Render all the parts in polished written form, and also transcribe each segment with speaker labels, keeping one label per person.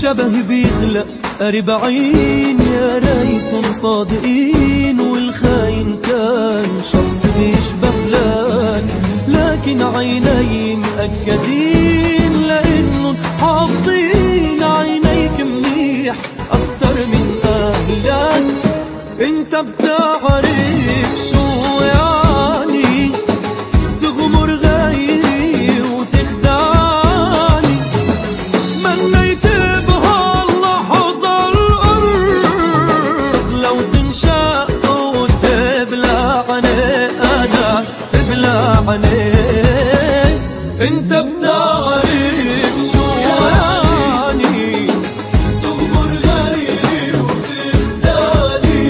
Speaker 1: الشبه بيخلق أربعين، يا ريتهم صادقين والخاين كان شخص بيشبه فلان. لكن عيني مأكدين لأنهم حافظين عينيك منيح أكتر من أهلك. انت بتعرف شو يعني تغمر غيري وتخدعني. منيت بهاللحظة الأرض لو تنشق وتبلعني، أنا تبلعني. انت بتعرف شو يعني تغمر غيري وتخدعني.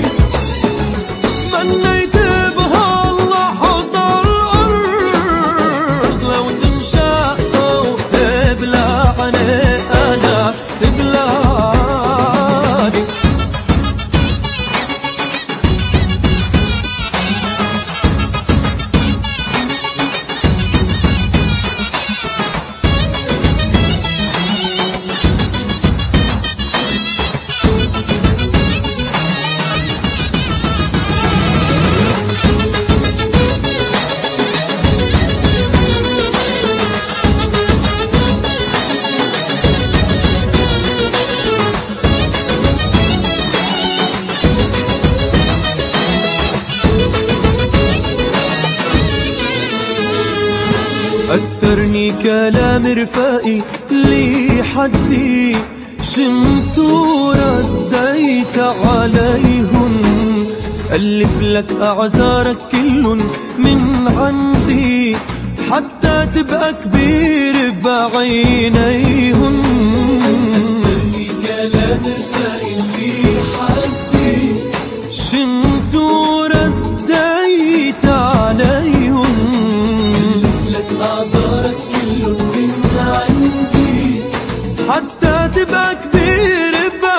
Speaker 1: منيت بهاللحظة الأرض لو تنشق وتبلعني، أنا تبلعني. أسرني كلام رفائي لي حدي شمت ورديت عليهم. ألف لك أعذارك كل من عندي حتى تبقى كبير بعينيهم. أسرني كلام رفائي لي حدي شمت ورديت عليهم. أعذارك كل من عندي حتى تبقى كبير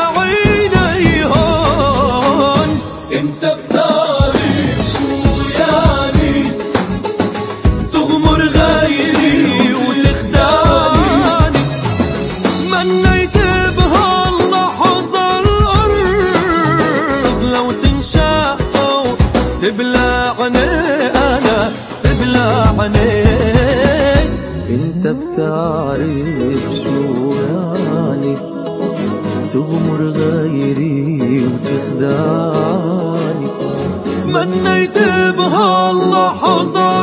Speaker 1: بعينيهم. انت بتعرف شو يعني تغمر غيري وتخدعني. منيت بهاللحظة الأرض لو تنشق تبلعني، أنا تبلعني. انت بتعرف شو يعني تغمر غيري وتخدعني. تمنيت بهاللحظة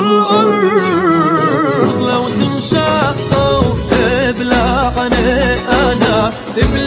Speaker 1: الأرض لو تنشق وتبلعني، أنا تبلعني.